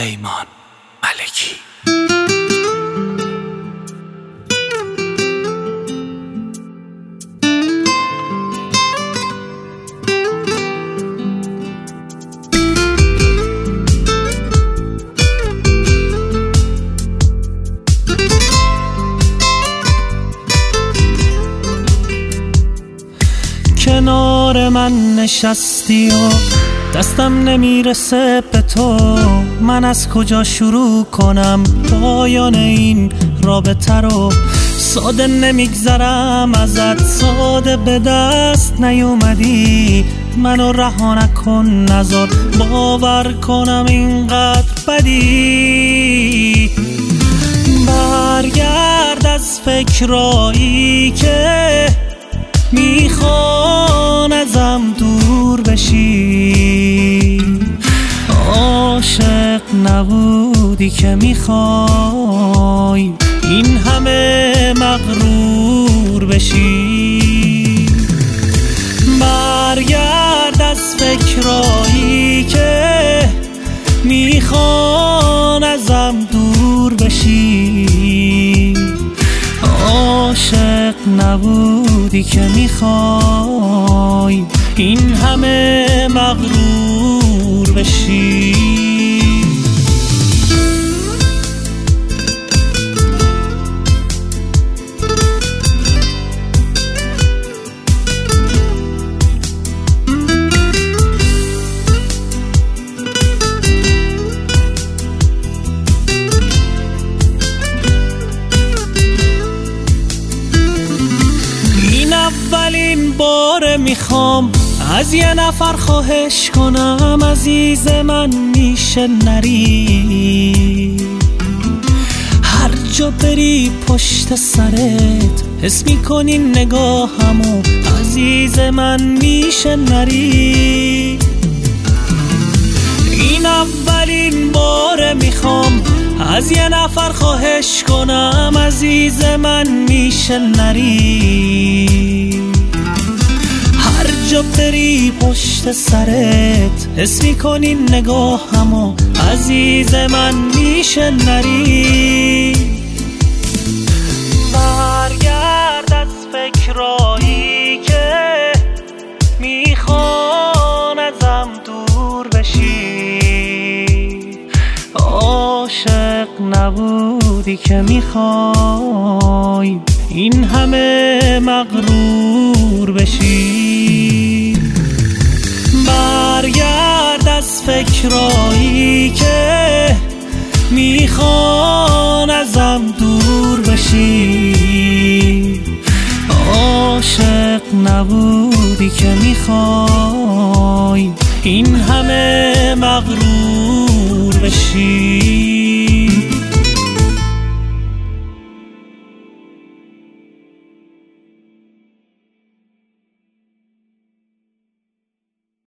پیمان ملکی. کنار من نشستی و دستم نمیرسه به تو، من از کجا شروع کنم پایان این رابطه رو؟ ساده نمیگذرم ازت، ساده به دست نیومدی، منو رها نکن نذار باور کنم اینقدر بدی. برگرد از فکرایی که میخوان ازم دور بشی، عاشق نبودی که میخوای این همه مغرور بشی. برگرد از فکرایی که میخوان ازم دور بشی، عاشق نبودی که میخوای این همه مغرور بشی. اولین بار میخوام از یه نفر خواهش کنم، عزیز من میشه نری، هر جا بری پشت سرت حس میکنی نگاهمو، عزیز من میشه نری. این اولین بار میخوام از یه نفر خواهش کنم، عزیز من میشه نری، هر جا بری پشت سرت حس میکنی نگاهمو، عزیز من میشه نری. برگرد از فکرایی که میخوان ازم دور بشی، عاشق نبودی که میخوای این همه مغرور بشی. برگرد از فکرایی که میخوان ازم دور بشی، عاشق نبودی که میخوای این همه مغرور بشی.